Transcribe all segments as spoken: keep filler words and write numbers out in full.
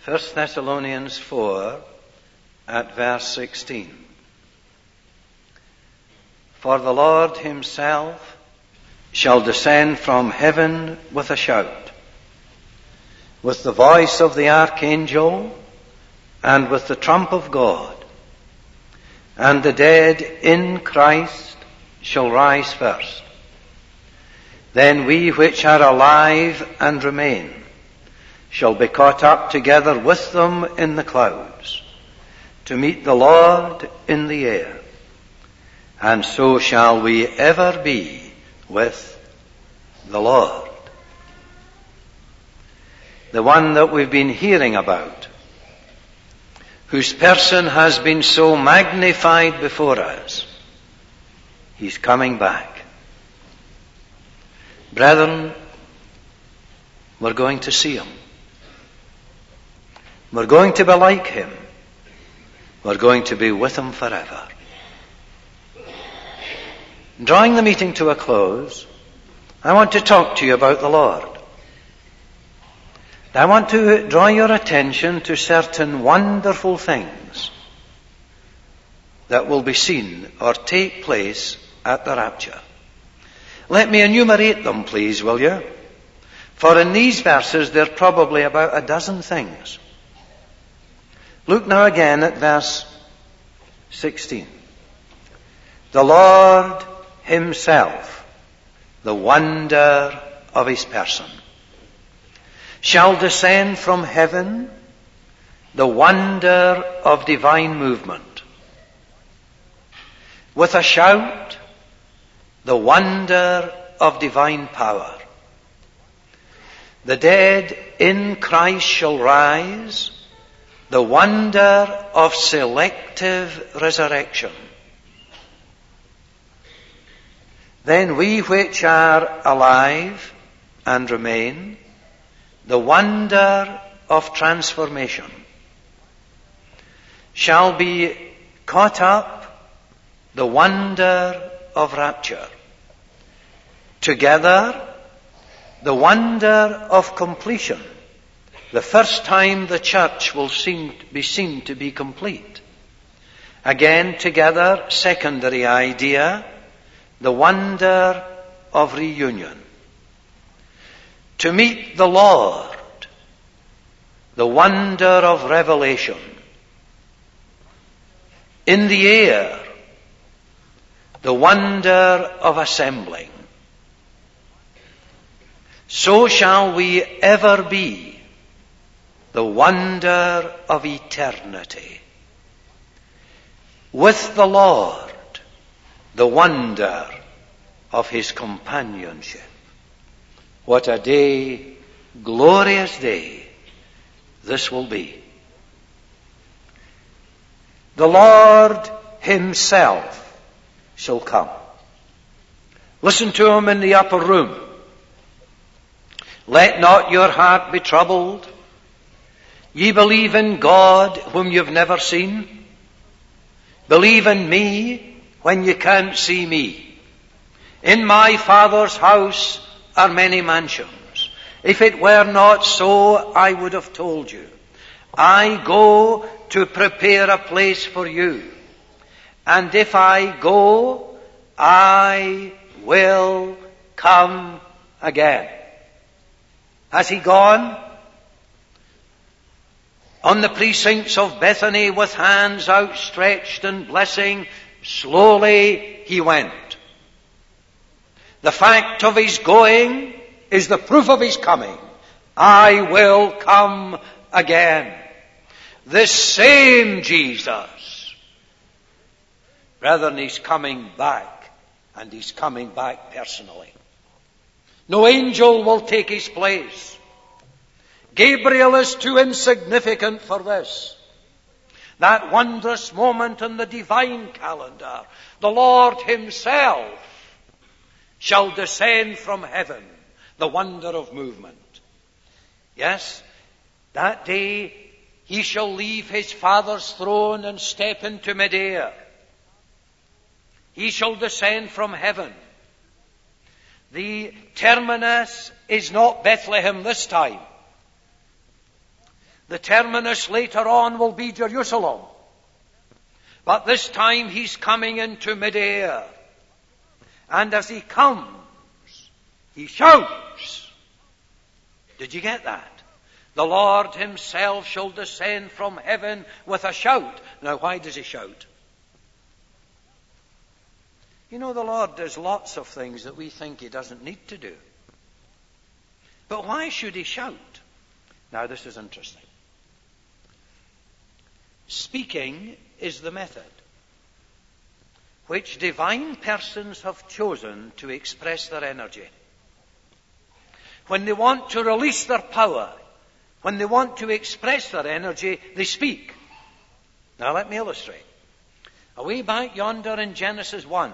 First Thessalonians four at verse sixteen. For the Lord himself shall descend from heaven with a shout, with the voice of the archangel, and with the trump of God. And the dead in Christ shall rise first. Then we which are alive and remain shall be caught up together with them in the clouds, to meet the Lord in the air. And so shall we ever be with the Lord. The one that we've been hearing about, whose person has been so magnified before us, he's coming back. Brethren, we're going to see him. We're going to be like him. We're going to be with him forever. Drawing the meeting to a close, I want to talk to you about the Lord. I want to draw your attention to certain wonderful things that will be seen or take place at the rapture. Let me enumerate them, please, will you? For in these verses there are probably about a dozen things. Look now again at verse sixteen. The Lord himself, the wonder of his person, shall descend from heaven, the wonder of divine movement, with a shout, the wonder of divine power. The dead in Christ shall rise, the wonder of selective resurrection. Then we which are alive and remain, the wonder of transformation, shall be caught up, the wonder of rapture. Together, the wonder of completion, the first time the church will seem, be seen to be complete. Again, together, secondary idea, the wonder of reunion. To meet the Lord, the wonder of revelation. In the air, the wonder of assembling. So shall we ever be, the wonder of eternity. With the Lord, the wonder of his companionship. What a day, glorious day, this will be. The Lord himself shall come. Listen to him in the upper room. Let not your heart be troubled. Ye believe in God whom you've never seen. Believe in me when you can't see me. In my Father's house are many mansions. If it were not so, I would have told you. I go to prepare a place for you. And if I go, I will come again. Has he gone? On the precincts of Bethany with hands outstretched and blessing, slowly he went. The fact of his going is the proof of his coming. I will come again. This same Jesus. Brethren, he's coming back, and he's coming back personally. No angel will take his place. Gabriel is too insignificant for this. That wondrous moment in the divine calendar, the Lord himself shall descend from heaven, the wonder of movement. Yes, that day he shall leave his Father's throne and step into midair. He shall descend from heaven. The terminus is not Bethlehem this time. The terminus later on will be Jerusalem. But this time he's coming into mid-air. And as he comes, he shouts. Did you get that? The Lord himself shall descend from heaven with a shout. Now, why does he shout? You know, the Lord does lots of things that we think he doesn't need to do. But why should he shout? Now, this is interesting. Speaking is the method which divine persons have chosen to express their energy. When they want to release their power, when they want to express their energy, they speak. Now let me illustrate. Away back yonder in Genesis one,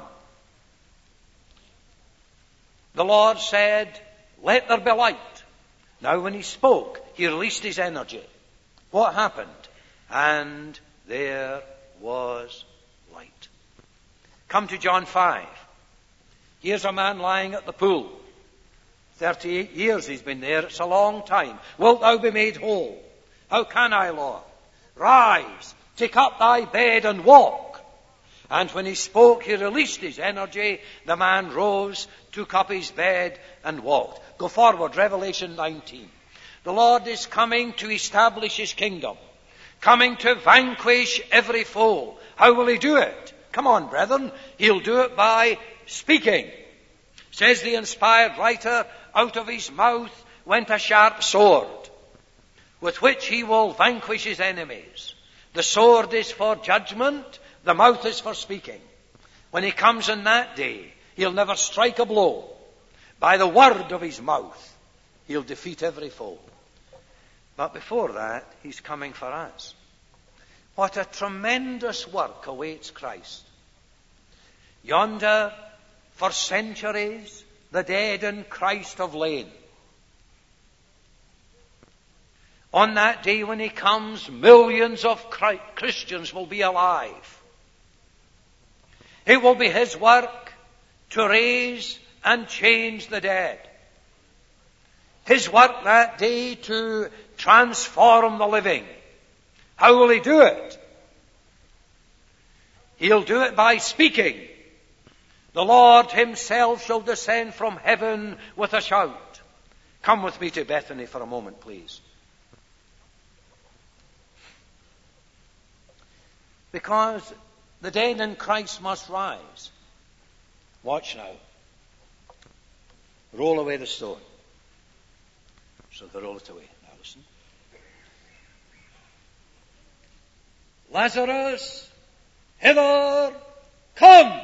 the Lord said, "Let there be light." Now when he spoke, he released his energy. What happened? And there was light. Come to John five. Here's a man lying at the pool. Thirty-eight years he's been there. It's a long time. Wilt thou be made whole? How can I, Lord? Rise, take up thy bed and walk. And when he spoke, he released his energy. The man rose, took up his bed and walked. Go forward, Revelation nineteen. The Lord is coming to establish his kingdom, coming to vanquish every foe. How will he do it? Come on, brethren. He'll do it by speaking. Says the inspired writer, out of his mouth went a sharp sword, with which he will vanquish his enemies. The sword is for judgment, the mouth is for speaking. When he comes in that day, he'll never strike a blow. By the word of his mouth, he'll defeat every foe. But before that, he's coming for us. What a tremendous work awaits Christ. Yonder, for centuries, the dead in Christ have lain. On that day when he comes, millions of Christians will be alive. It will be his work to raise and change the dead. His work that day to transform the living. How will he do it? He'll do it by speaking. The Lord himself shall descend from heaven with a shout. Come with me to Bethany for a moment, please. Because the dead in Christ must rise. Watch now. Roll away the stone. So they roll it away. Now listen. Lazarus, hither, come!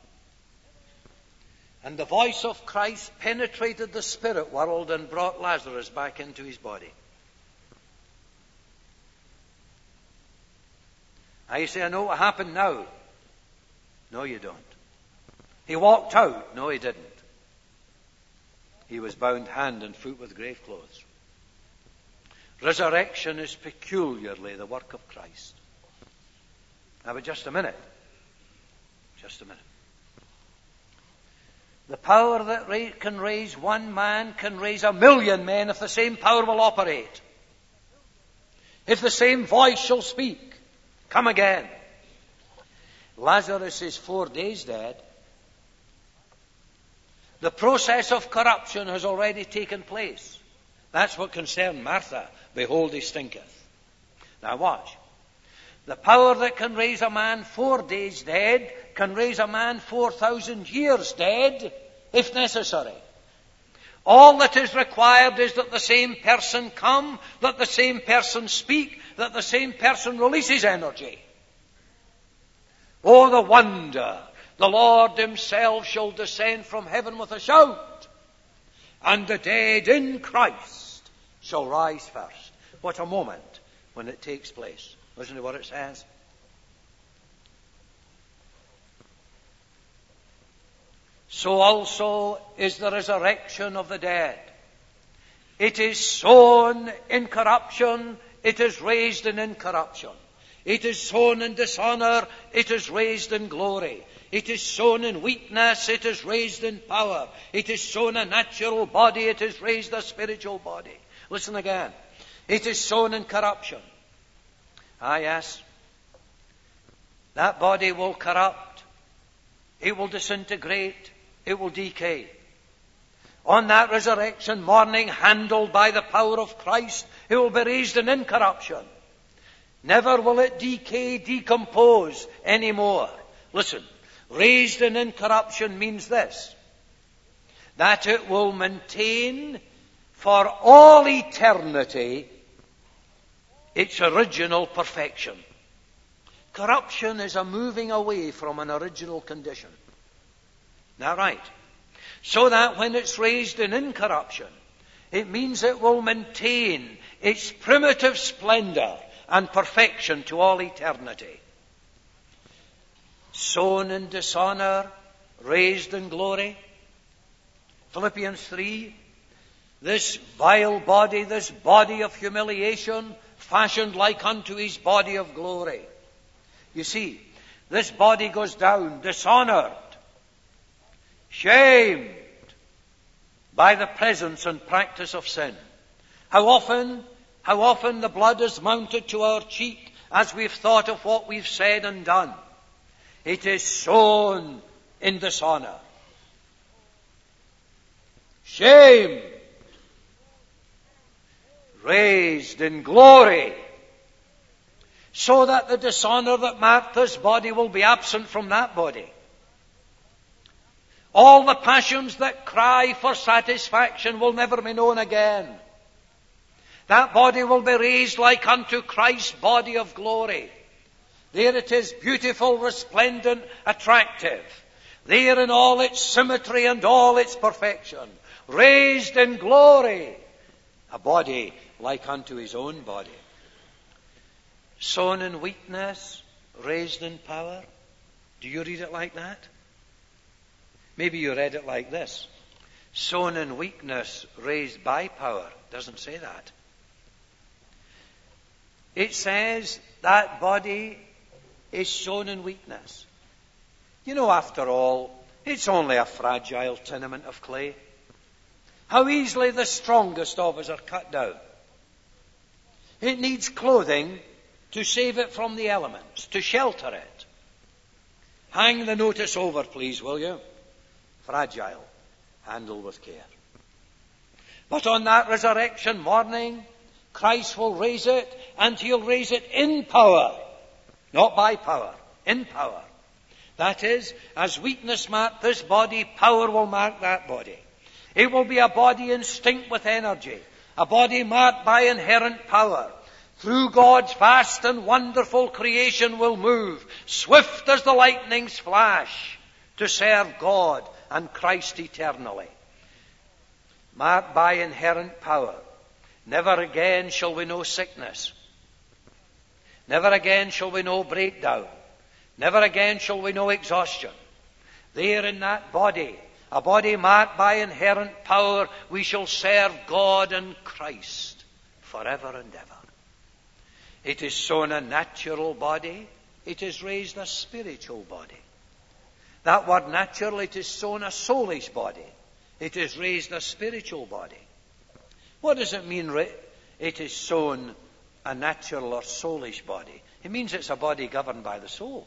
And the voice of Christ penetrated the spirit world and brought Lazarus back into his body. Now you say, I know what happened now. No, you don't. He walked out. No, he didn't. He was bound hand and foot with grave clothes. Resurrection is peculiarly the work of Christ. Now, but just a minute. Just a minute. The power that ra- can raise one man can raise a million men if the same power will operate. If the same voice shall speak. Come again. Lazarus is four days dead. The process of corruption has already taken place. That's what concerned Martha. Behold, he stinketh. Now watch. The power that can raise a man four days dead can raise a man four thousand years dead, if necessary. All that is required is that the same person come, that the same person speak, that the same person releases energy. Oh, the wonder! The Lord himself shall descend from heaven with a shout, and the dead in Christ shall rise first. What a moment when it takes place. Listen to what it says. So also is the resurrection of the dead. It is sown in corruption, it is raised in incorruption. It is sown in dishonor, it is raised in glory. It is sown in weakness, it is raised in power. It is sown a natural body, it is raised a spiritual body. Listen again. It is sown in corruption. Ah, yes. That body will corrupt. It will disintegrate. It will decay. On that resurrection morning, handled by the power of Christ, it will be raised in incorruption. Never will it decay, decompose anymore. Listen, raised in incorruption means this, that it will maintain for all eternity its original perfection. Corruption is a moving away from an original condition. Isn't that right? So that when it's raised in incorruption, it means it will maintain its primitive splendor and perfection to all eternity. Sown in dishonor, raised in glory. Philippians three, this vile body, this body of humiliation, fashioned like unto his body of glory. You see, this body goes down dishonored, shamed by the presence and practice of sin. How often, how often the blood has mounted to our cheek as we've thought of what we've said and done. It is sown in dishonor. Shame. Raised in glory. So that the dishonor that marked this body will be absent from that body. All the passions that cry for satisfaction will never be known again. That body will be raised like unto Christ's body of glory. There it is, beautiful, resplendent, attractive. There in all its symmetry and all its perfection. Raised in glory. A body like unto his own body. Sown in weakness, raised in power. Do you read it like that? Maybe you read it like this. Sown in weakness, raised by power. Doesn't say that. It says that body is sown in weakness. You know, after all, it's only a fragile tenement of clay. How easily the strongest of us are cut down. It needs clothing to save it from the elements, to shelter it. Hang the notice over, please, will you? Fragile. Handle with care. But on that resurrection morning, Christ will raise it, and he'll raise it in power. Not by power, in power. That is, as weakness marked this body, power will mark that body. It will be a body instinct with energy, a body marked by inherent power. Through God's vast and wonderful creation will move, swift as the lightning's flash, to serve God and Christ eternally. Marked by inherent power. Never again shall we know sickness. Never again shall we know breakdown. Never again shall we know exhaustion. There in that body, a body marked by inherent power, we shall serve God and Christ forever and ever. It is sown a natural body. It is raised a spiritual body. That word natural, it is sown a soulish body. It is raised a spiritual body. What does it mean, it is sown a natural or soulish body? It means it's a body governed by the soul.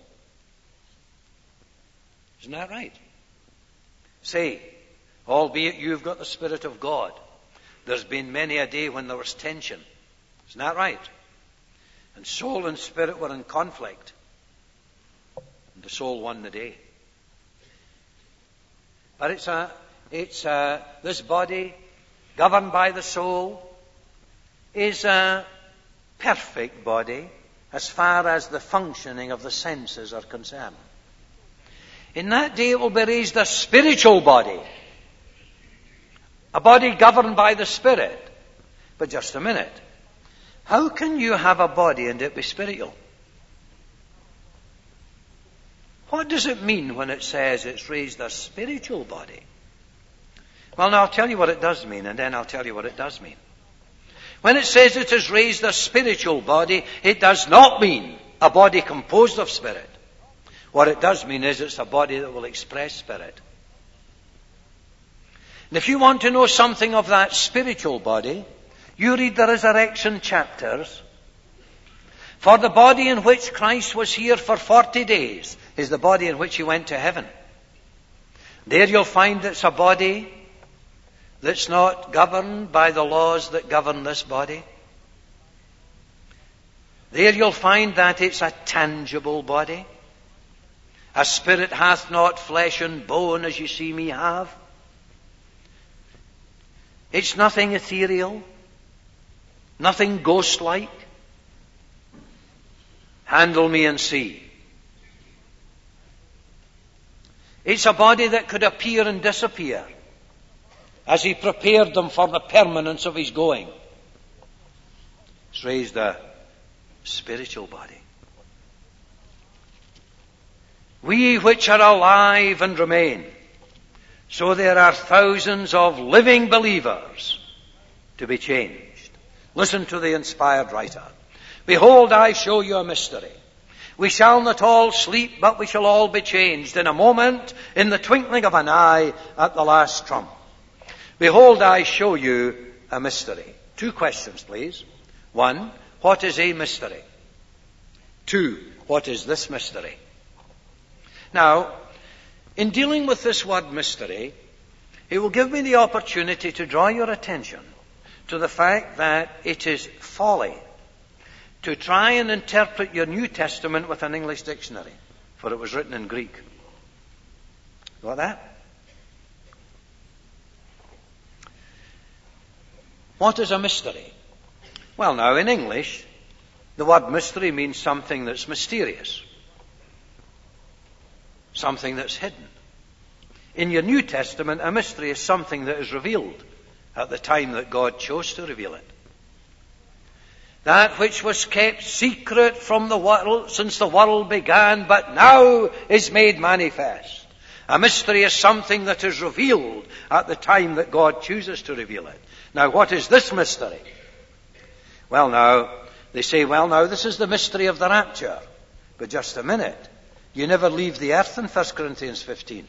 Isn't that right? Say, albeit you've got the Spirit of God, there's been many a day when there was tension. Isn't that right? And soul and spirit were in conflict. And the soul won the day. But it's a, it's a, this body, governed by the soul, is a perfect body as far as the functioning of the senses are concerned. In that day it will be raised a spiritual body. A body governed by the Spirit. But just a minute. How can you have a body and it be spiritual? What does it mean when it says it's raised a spiritual body? Well, now I'll tell you what it does mean, and then I'll tell you what it does mean. When it says it has raised a spiritual body, it does not mean a body composed of spirit. What it does mean is it's a body that will express spirit. And if you want to know something of that spiritual body, You read the resurrection chapters. For the body in which Christ was here for forty days is the body in which he went to heaven. There you'll find it's a body that's not governed by the laws that govern this body. There you'll find that it's a tangible body. A spirit hath not flesh and bone as you see me have. It's nothing ethereal, nothing ghost-like. Handle me and see. It's a body that could appear and disappear as he prepared them for the permanence of his going. It's raised a spiritual body. We which are alive and remain. So there are thousands of living believers to be changed. Listen to the inspired writer. Behold, I show you a mystery. We shall not all sleep, but we shall all be changed in a moment, in the twinkling of an eye, at the last trump. Behold, I show you a mystery. Two questions, please. One, what is a mystery? Two, what is this mystery? Now, in dealing with this word mystery, it will give me the opportunity to draw your attention to the fact that it is folly to try and interpret your New Testament with an English dictionary, for it was written in Greek. Got that? What is a mystery? Well, now, in English, the word mystery means something that's mysterious, something that's hidden. In your New Testament, a mystery is something that is revealed at the time that God chose to reveal it. That which was kept secret from the world since the world began, but now is made manifest. A mystery is something that is revealed at the time that God chooses to reveal it. Now, what is this mystery? Well, now, they say, well, now, this is the mystery of the rapture. But just a minute. You never leave the earth in First Corinthians fifteen.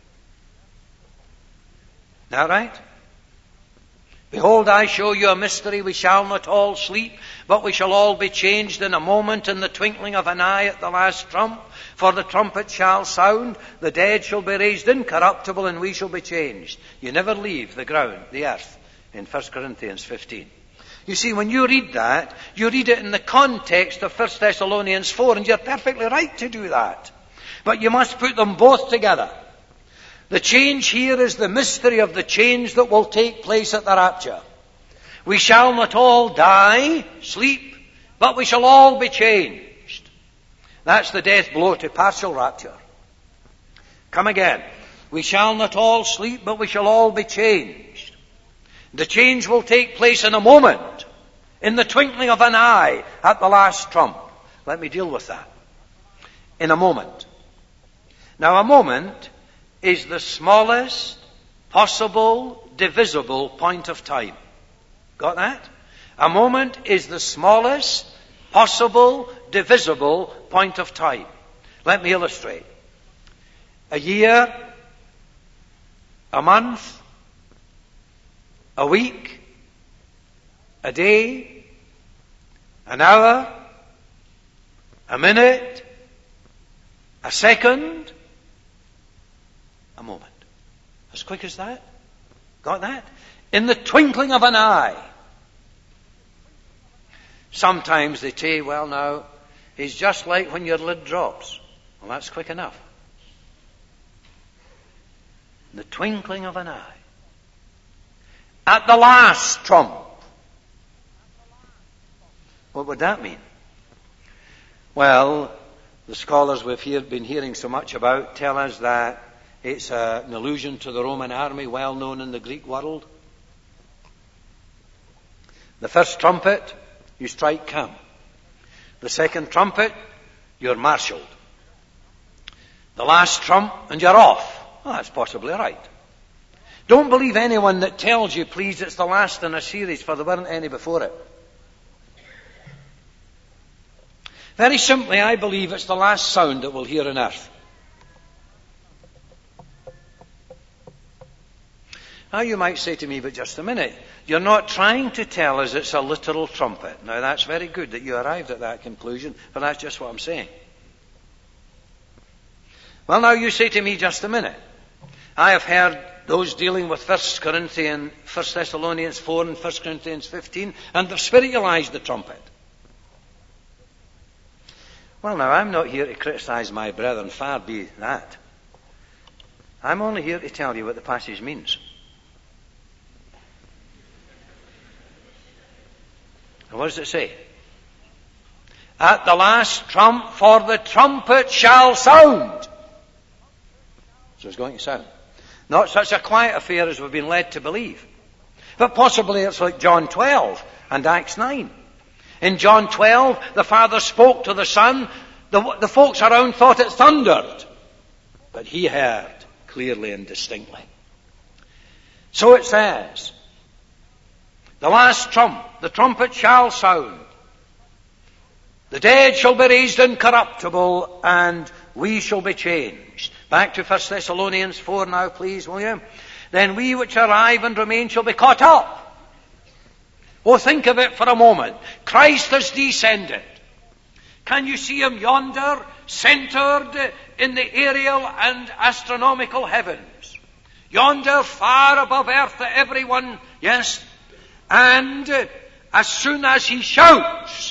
Now, right? Behold, I show you a mystery. We shall not all sleep, but we shall all be changed in a moment, in the twinkling of an eye, at the last trump. For the trumpet shall sound, the dead shall be raised incorruptible, and we shall be changed. You never leave the ground, the earth, in First Corinthians fifteen. You see, when you read that, you read it in the context of First Thessalonians four, and you're perfectly right to do that. But you must put them both together. The change here is the mystery of the change that will take place at the rapture. We shall not all die, sleep, but we shall all be changed. That's the death blow to partial rapture. Come again. We shall not all sleep, but we shall all be changed. The change will take place in a moment, in the twinkling of an eye, at the last trump. Let me deal with that. In a moment. Now, a moment is the smallest possible divisible point of time. Got that? A moment is the smallest possible divisible point of time. Let me illustrate. A year, a month, a week, a day, an hour, a minute, a second, a moment. As quick as that? Got that? In the twinkling of an eye. Sometimes they say, well now, it's just like when your lid drops. Well, that's quick enough. In the twinkling of an eye. At the last trump. What would that mean? Well, the scholars we've hear, been hearing so much about tell us that it's a, an allusion to the Roman army, well known in the Greek world. The first trumpet, you strike camp. The second trumpet, you're marshalled. The last trump, and you're off. Well, that's possibly right. Don't believe anyone that tells you, please, it's the last in a series, for there weren't any before it. Very simply, I believe it's the last sound that we'll hear on earth. Now you might say to me, but just a minute, you're not trying to tell us it's a literal trumpet. Now that's very good that you arrived at that conclusion, but that's just what I'm saying. Well, now you say to me, just a minute. I have heard those dealing with First Corinthians, First Thessalonians four and First Corinthians fifteen, and they've spiritualized the trumpet. Well, now, I'm not here to criticize my brethren, far be that. I'm only here to tell you what the passage means. And what does it say? At the last trump, for the trumpet shall sound. So it's going to sound. Not such a quiet affair as we've been led to believe. But possibly it's like John twelve and Acts nine. In John twelve, the Father spoke to the Son. The, the folks around thought it thundered. But he heard clearly and distinctly. So it says, the last trump, the trumpet shall sound. The dead shall be raised incorruptible, and we shall be changed. Back to First Thessalonians four now, please, will you? Then we which arrive and remain shall be caught up. Oh, think of it for a moment. Christ has descended. Can you see him yonder, centered in the aerial and astronomical heavens? Yonder, far above earth to everyone, yes. And as soon as he shouts,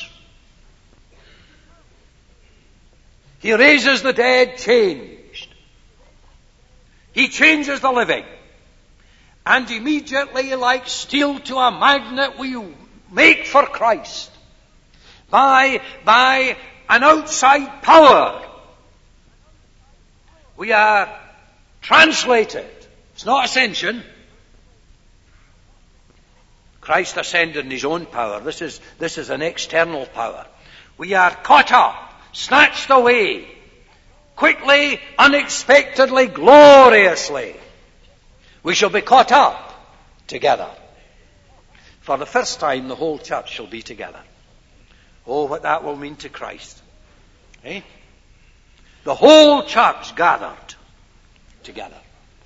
he raises the dead changed. He changes the living. And immediately, like steel to a magnet, we make for Christ. By, by an outside power, we are translated. It's not ascension. Christ ascended in his own power. This is, this is an external power. We are caught up, snatched away, quickly, unexpectedly, gloriously. We shall be caught up together. For the first time, the whole church shall be together. Oh, what that will mean to Christ. Eh? The whole church gathered together.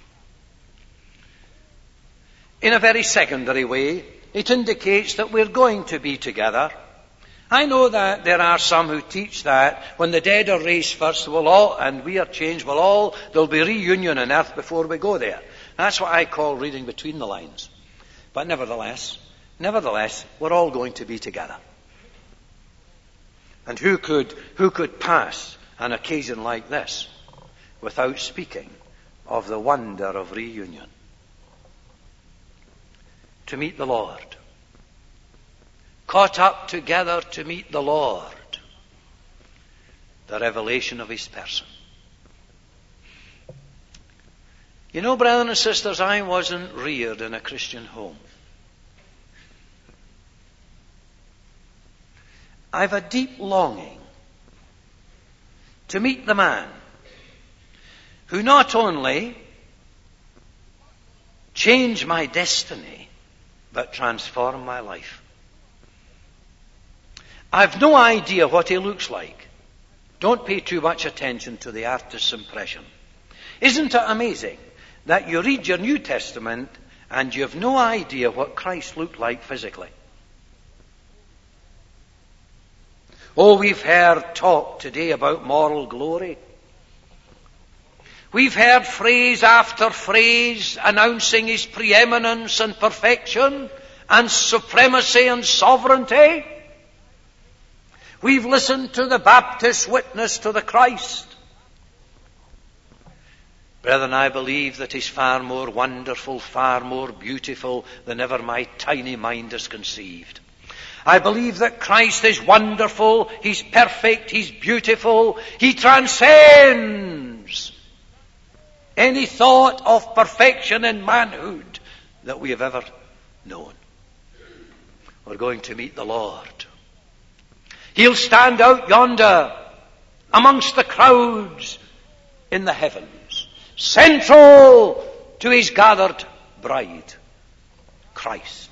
In a very secondary way, it indicates that we're going to be together. I know that there are some who teach that when the dead are raised first, we'll all, and we are changed, we'll all, there'll be reunion on earth before we go there. That's what I call reading between the lines. But nevertheless, nevertheless, we're all going to be together. And who could, who could pass an occasion like this without speaking of the wonder of reunion? To meet the Lord. Caught up together to meet the Lord. The revelation of his person. You know, brothers and sisters, I wasn't reared in a Christian home. I've a deep longing to meet the man who not only changed my destiny, but transformed my life. I've no idea what he looks like. Don't pay too much attention to the artist's impression. Isn't it amazing that you read your New Testament and you have no idea what Christ looked like physically? Oh, we've heard talk today about moral glory. We've heard phrase after phrase announcing his preeminence and perfection and supremacy and sovereignty. We've listened to the Baptist witness to the Christ. Brethren, I believe that he's far more wonderful, far more beautiful than ever my tiny mind has conceived. I believe that Christ is wonderful, he's perfect, he's beautiful, he transcends any thought of perfection in manhood that we have ever known. We're going to meet the Lord. He'll stand out yonder amongst the crowds in the heavens, central to his gathered bride, Christ.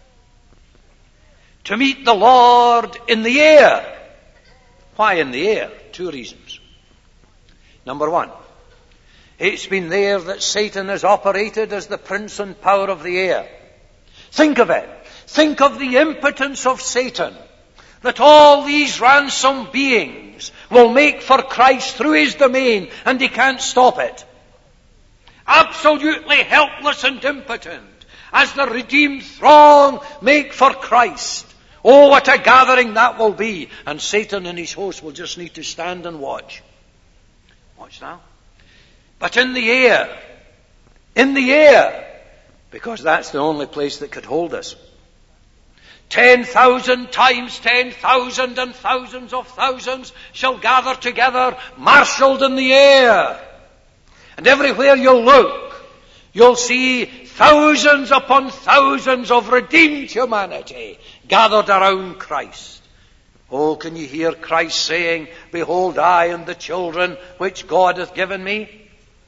To meet the Lord in the air. Why in the air? Two reasons. Number one, It's been there that Satan has operated as the prince and power of the air. Think of it. Think of the impotence of Satan, that all these ransomed beings will make for Christ through his domain, and he can't stop it. Absolutely helpless and impotent as the redeemed throng make for Christ. Oh, what a gathering that will be. And Satan and his host will just need to stand and watch. Watch now. But in the air, in the air, because that's the only place that could hold us. Ten thousand times ten thousand and thousands of thousands shall gather together, marshaled in the air. And everywhere you'll look, you'll see thousands upon thousands of redeemed humanity gathered around Christ. Oh, can you hear Christ saying, "Behold, I and the children which God hath given me"?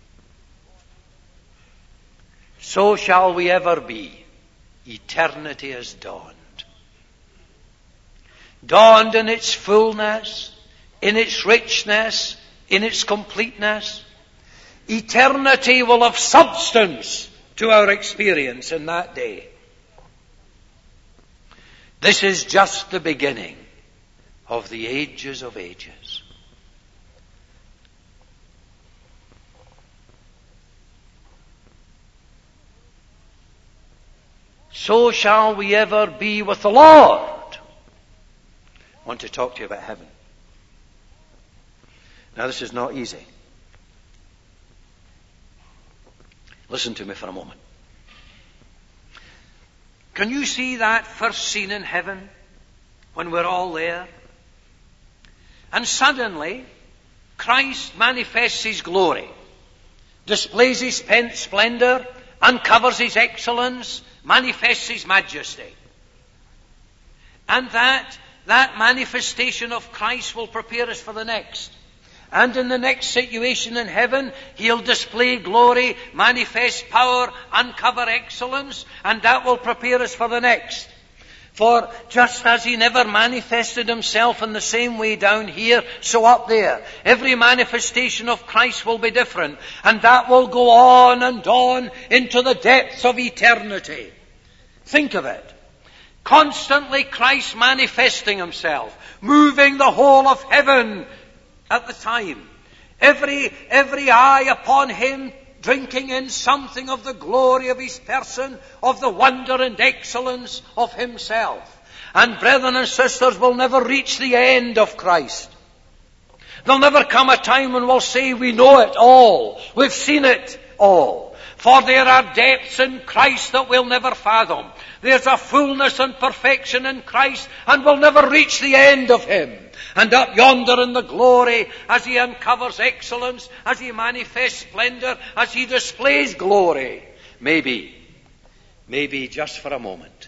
So shall we ever be. Eternity has dawned. Dawned in its fullness, in its richness, in its completeness. Eternity will have substance to our experience in that day. This is just the beginning of the ages of ages. So shall we ever be with the Lord. I want to talk to you about heaven. Now, this is not easy. Listen to me for a moment. Can you see that first scene in heaven when we're all there? And suddenly, Christ manifests his glory, displays his splendor, uncovers his excellence, manifests his majesty. And that, that manifestation of Christ will prepare us for the next. And in the next situation in heaven, he'll display glory, manifest power, uncover excellence, and that will prepare us for the next. For just as he never manifested himself in the same way down here, so up there, every manifestation of Christ will be different, and that will go on and on into the depths of eternity. Think of it. Constantly Christ manifesting himself, moving the whole of heaven at the time. Every, every eye upon him, drinking in something of the glory of his person, of the wonder and excellence of himself. And brethren and sisters, we'll never reach the end of Christ. There'll never come a time when we'll say we know it all. We've seen it all. For there are depths in Christ that we'll never fathom. There's a fullness and perfection in Christ, and we'll never reach the end of him. And up yonder in the glory, as he uncovers excellence, as he manifests splendor, as he displays glory, maybe, maybe just for a moment,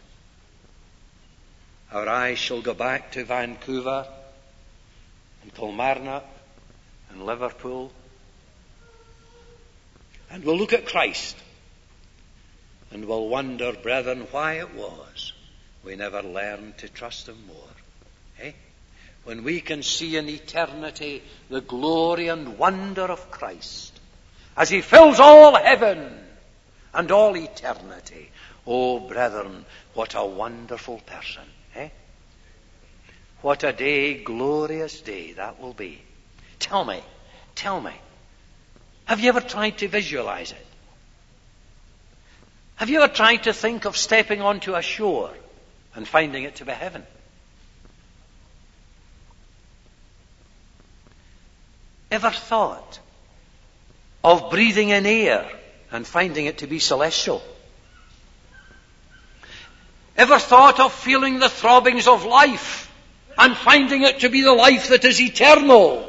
our eyes shall go back to Vancouver and Kilmarnock and Liverpool, and we'll look at Christ and we'll wonder, brethren, why it was we never learned to trust him more. Eh? When we can see in eternity the glory and wonder of Christ as he fills all heaven and all eternity. Oh, brethren, what a wonderful person. Eh? What a day, glorious day that will be. Tell me, tell me, have you ever tried to visualize it? Have you ever tried to think of stepping onto a shore and finding it to be heaven? Ever thought of breathing in air and finding it to be celestial? Ever thought of feeling the throbbings of life and finding it to be the life that is eternal?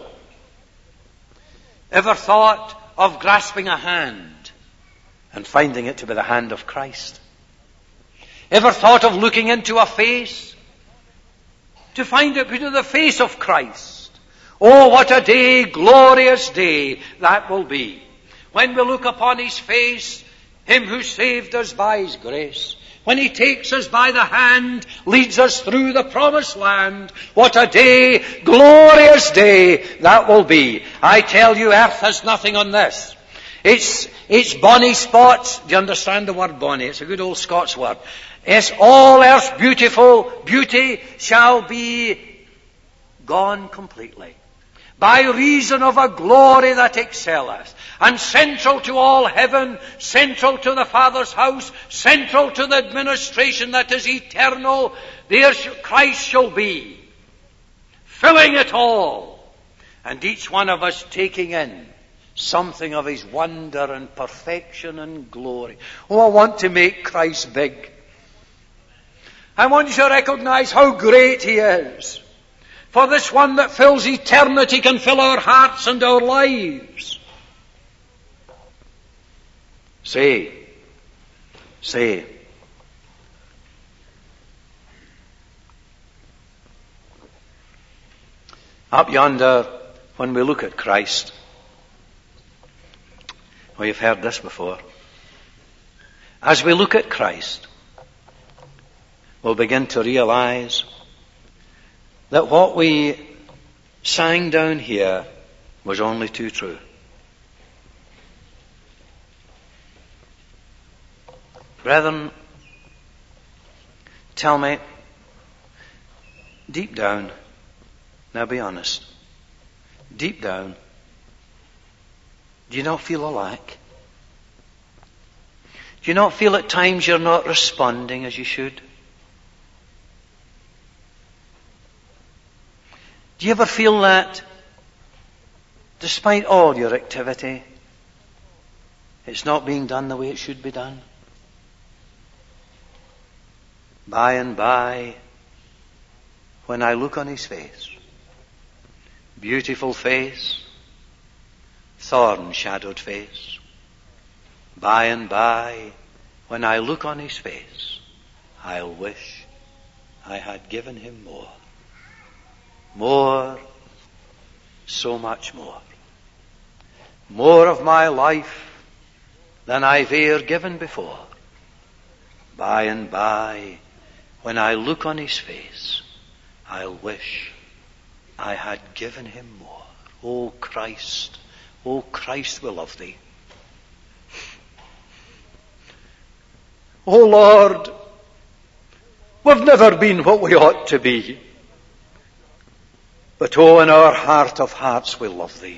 Ever thought of grasping a hand and finding it to be the hand of Christ? Ever thought of looking into a face to find it to be the face of Christ? Oh, what a day, glorious day that will be. When we look upon his face, him who saved us by his grace, when he takes us by the hand, leads us through the promised land, what a day, glorious day that will be. I tell you, earth has nothing on this. It's, it's bonny spots. Do you understand the word bonny? It's a good old Scots word. Yes, all earth's beautiful beauty shall be gone completely, by reason of a glory that excelleth, and central to all heaven, central to the Father's house, central to the administration that is eternal, there Christ shall be, filling it all, and each one of us taking in something of His wonder and perfection and glory. Oh, I want to make Christ big. I want you to recognize how great He is. For this one that fills eternity can fill our hearts and our lives. Say, say, up yonder, when we look at Christ, well, you've heard this before. As we look at Christ, we'll begin to realize that what we sang down here was only too true. Brethren, tell me, deep down, now be honest, deep down, do you not feel a lack? Do you not feel at times you're not responding as you should? Do you ever feel that, despite all your activity, it's not being done the way it should be done? By and by, when I look on His face, beautiful face, thorn-shadowed face, by and by, when I look on His face, I'll wish I had given Him more. More, so much more. More of my life than I've e'er given before. By and by, when I look on His face, I'll wish I had given Him more. O Christ, O Christ, we love Thee. O Lord, we've never been what we ought to be. But oh, in our heart of hearts we love Thee.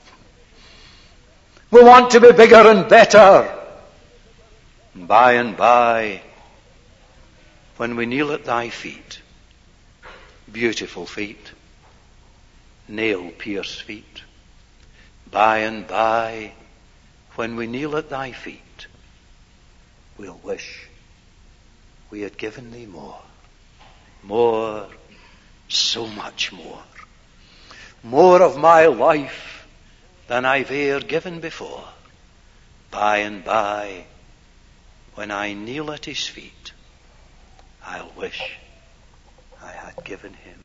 We want to be bigger and better. And by and by, when we kneel at Thy feet, beautiful feet, nail-pierced feet, by and by, when we kneel at Thy feet, we'll wish we had given Thee more. More, so much more. More of my life than I've e'er given before. By and by, when I kneel at His feet, I'll wish I had given Him